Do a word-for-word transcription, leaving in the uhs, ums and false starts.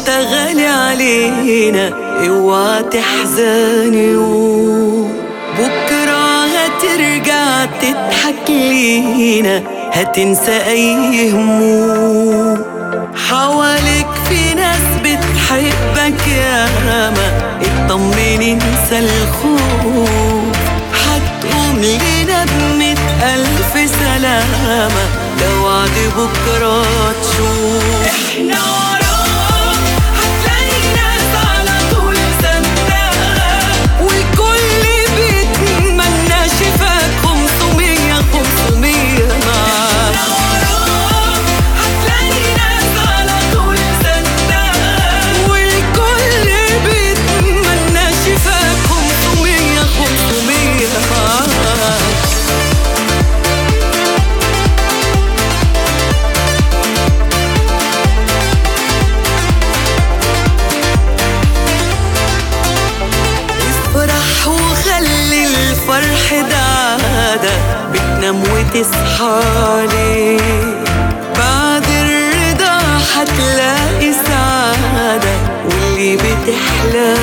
انت غالي علينا، اوعى تحزني بكرة هترجع تضحك لينا، هتنسى اي هموم. حواليك في ناس بتحبك ياما، اطمن انسى الخوف، هتقوم لنا بمئة ألف سلامة لو وعد بكرة تشوف. احنا وراك هتلاقي ناس على طول صدقها، والكل بيتمنى شفاك خمسمية خمسمية معاك. احنا وراك هتلاقي ناس على طول صدقها، والكل بيتمنى شفاك خمسمية خمسمية معاك. افرح وخلي الفرح ده عادة، بتنام وتصحى عليه، بعد الرضا هتلاقي سعادة واللي بتحلم